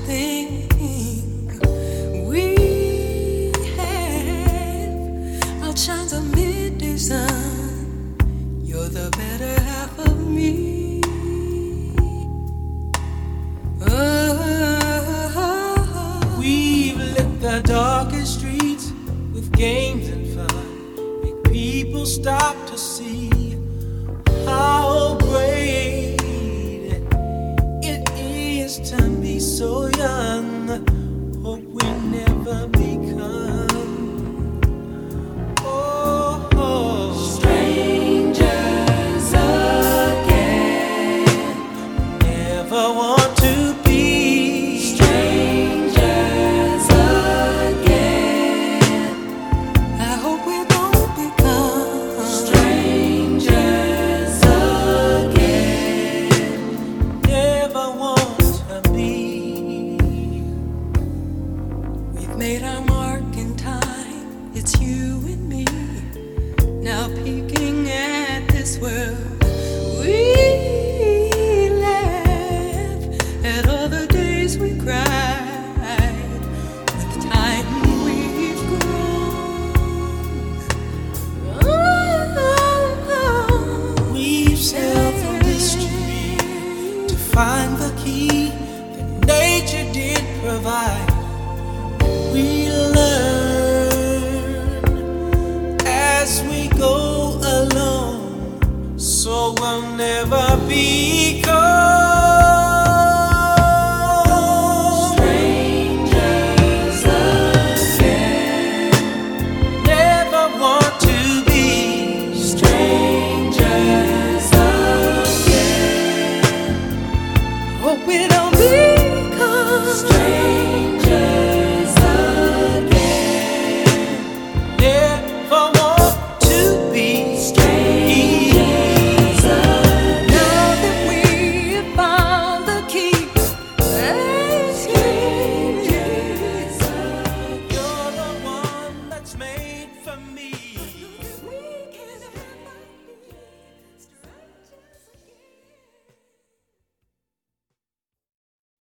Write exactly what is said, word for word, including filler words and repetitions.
think we have our chance of midday sun. You're the better half of me. Oh, we've lit the darkest streets with games and fun. Make people stop to see how great it is to be so young. Hope we never become oh, oh. strangers again. Never want to be Strangers again. I hope we don't become strangers again. never want to be. We've made our mark in time. It's you and me now peeking at this world.